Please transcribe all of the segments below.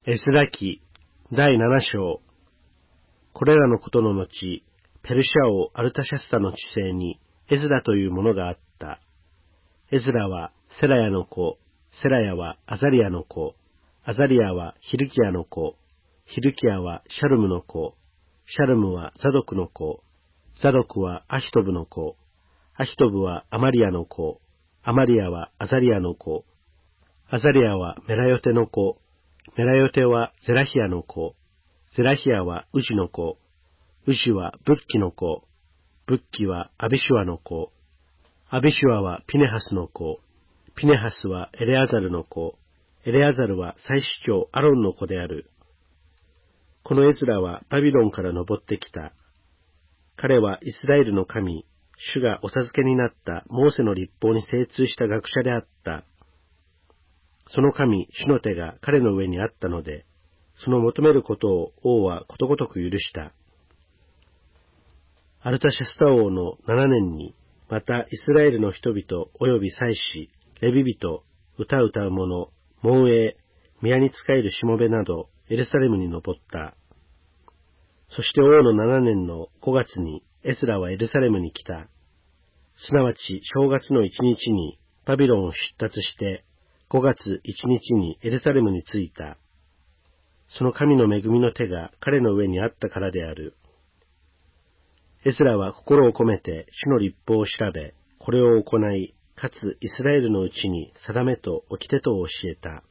エズラ記第7章。これらのことの後、ペルシャ王アルタシャスタの治世にエズラというものがあった。エズラはセラヤの子、セラヤはアザリアの子、アザリアはヒルキアの子、ヒルキアはシャルムの子、シャルムはザドクの子、ザドクはアヒトブの子、アヒトブはアマリアの子、アマリアはアザリアの子、アザリアはメラヨテの子、メラヨテはゼラヒアの子、ゼラヒアはウジの子、ウジはブッキの子、ブッキはアビシュアの子、アビシュアはピネハスの子、ピネハスはエレアザルの子、エレアザルは祭司長アロンの子である。このエズラはバビロンから登ってきた。彼はイスラエルの神、主がお授けになったモーセの律法に精通した学者であった。その神、主の手が彼の上にあったので、その求めることを王はことごとく許した。アルタシャスタ王の7年に、またイスラエルの人々及び祭司、レビ人、歌う者、門営、宮に仕えるしもべなど、エルサレムに登った。そして王の7年の5月にエスラはエルサレムに来た。すなわち正月の1日にバビロンを出立して、5月1日にエルサレムに着いた。その神の恵みの手が彼の上にあったからである。エズラは心を込めて主の律法を調べ、これを行い、かつイスラエルのうちに定めと掟とを教えた。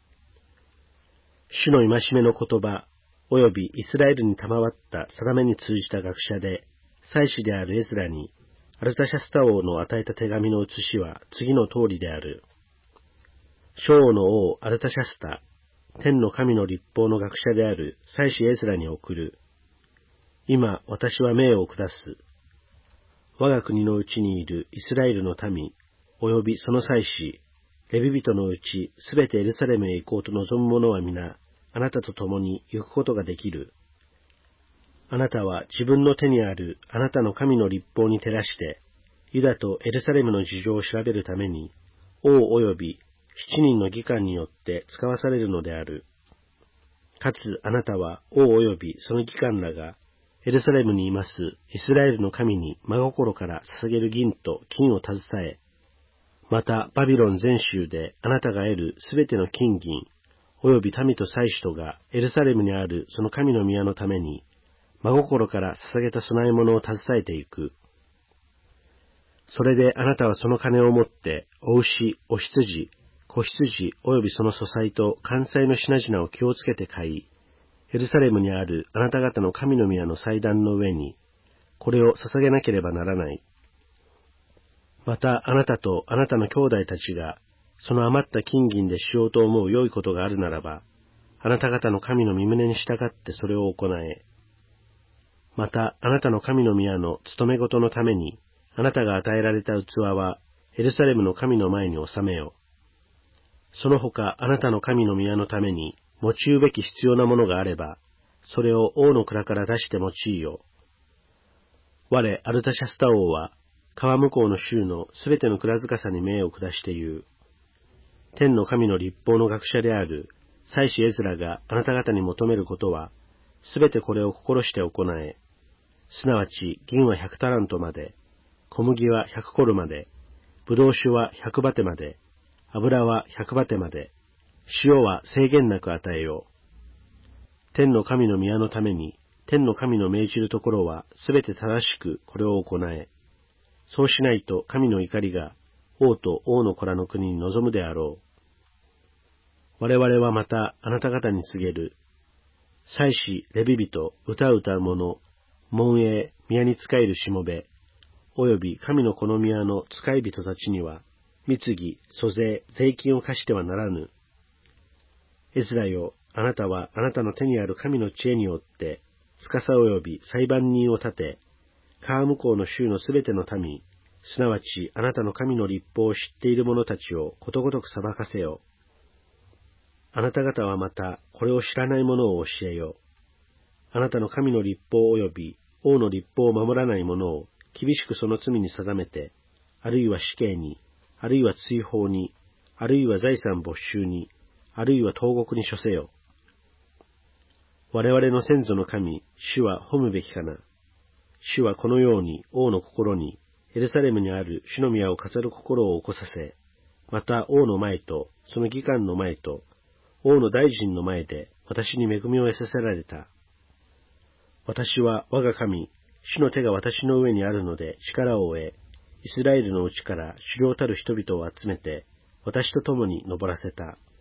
主の戒めの言葉、およびイスラエルに賜った定めに通じた学者で、祭司であるエズラに、アルタシャスタ王の与えた手紙の写しは次の通りである。諸王の王アルタシャスタ、天の神の律法の学者である祭司エズラに送る。今私は命を下す。我が国のうちにいるイスラエルの民、およびその祭司、レビ人のうちすべてエルサレムへ行こうと望む者は皆、あなたと共に行くことができる。あなたは自分の手にあるあなたの神の律法に照らして、ユダとエルサレムの事情を調べるために、王および7人の議官によって使わされるのである。かつあなたは王およびその議官らがエルサレムにいますイスラエルの神に真心から捧げる銀と金を携え、またバビロン全州であなたが得るすべての金銀および民と祭司とがエルサレムにあるその神の宮のために真心から捧げた供え物を携えていく。それであなたはその金を持ってお牛、お羊、子羊およびその素材と関西の品々を気をつけて買い、エルサレムにあるあなた方の神の宮の祭壇の上に、これを捧げなければならない。またあなたとあなたの兄弟たちが、その余った金銀でしようと思う良いことがあるならば、あなた方の神の御胸に従ってそれを行え。またあなたの神の宮の務め事のために、あなたが与えられた器は、エルサレムの神の前に収めよ。その他あなたの神の宮のために用いべき必要なものがあれば、それを王の蔵から出して用いよ。我アルタシャスタ王は川向こうの州のすべての蔵塚さに命を下して言う。天の神の律法の学者である祭司エズラがあなた方に求めることは、すべてこれを心して行え。すなわち銀は100タラントまで、小麦は100コルまで、ブドウ酒は100バテまで、油は100バテまで、塩は制限なく与えよう。天の神の宮のために、天の神の命じるところはすべて正しくこれを行え。そうしないと神の怒りが王と王の子らの国に臨むであろう。我々はまたあなた方に告げる。祭司、レビ人、歌う者、門営、宮に仕えるしもべ、および神のこの宮の使い人たちには、貢ぎ、租税、税金を課してはならぬ。エズラよ、あなたはあなたの手にある神の知恵によって、司および裁判人を立て、川向こうの州のすべての民、すなわちあなたの神の律法を知っている者たちをことごとく裁かせよ。あなた方はまたこれを知らない者を教えよ。あなたの神の律法および王の律法を守らない者を厳しくその罪に定めて、あるいは死刑に、あるいは追放に、あるいは財産没収に、あるいは投獄に処せよ。 我々の先祖の神、主は褒むべきかな。主はこのように王の心に、エルサレムにある主の宮を飾る心を起こさせ、また王の前と、その議官の前と、王の大臣の前で私に恵みを得させられた。私は我が神、主の手が私の上にあるので力を得、イスラエルのうちから主領たる人々を集めて、私と共に登らせた。